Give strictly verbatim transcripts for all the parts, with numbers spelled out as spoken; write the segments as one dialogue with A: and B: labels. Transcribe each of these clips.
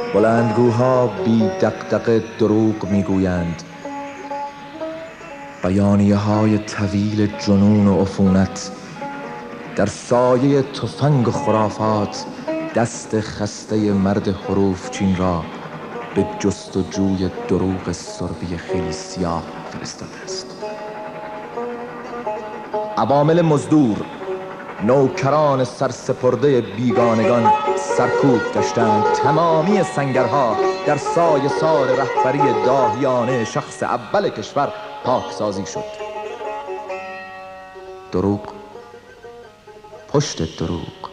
A: بلندگوها بی دغدغه دروغ میگویند. بیانیه های طویل جنون و عفونت در سایه تفنگ و خرافات دست خسته مرد حروف چین را به جستجوی دروغ سربی خیلی سیاه فرستاده است. عوامل مزدور، نوکران سرسپرده بیگانگان سرکوب گشتند. تمامی سنگرها در سایه سار رهبری داهیانه شخص اول کشور پاکسازی شد. دروغ پشت دروغ.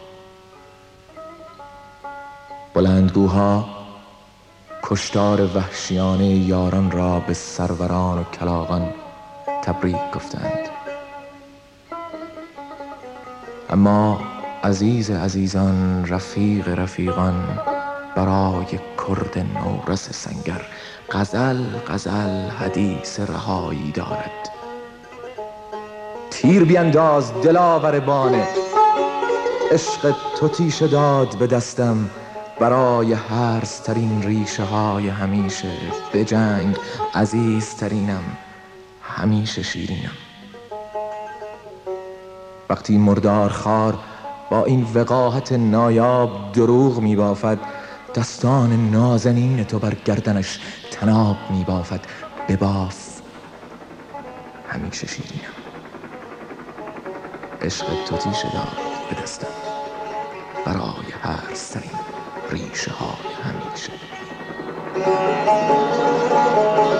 A: بلندگوها کشتار وحشیانه یاران را به سروران و کلاغان تبریک گفتند. اما عزیز عزیزان، رفیق رفیقان، برای کرد نورس سنگر غزل غزل حدیث رهایی دارد. تیر بینداز دلاور بانه، عشق تو تیشه داد به دستم. برای هرزترین ریشه های همیشه به جنگ عزیزترینم، همیشه شیرینم. وقتی مردار خار با این وقاحت نایاب دروغ می بافد، دستان نازنین تو بر گردنش تناب می بافد. بباف، همیشه شیرینم. عشق تو تیشه داد به دستم، برای هرزترین ریشه های همیشه.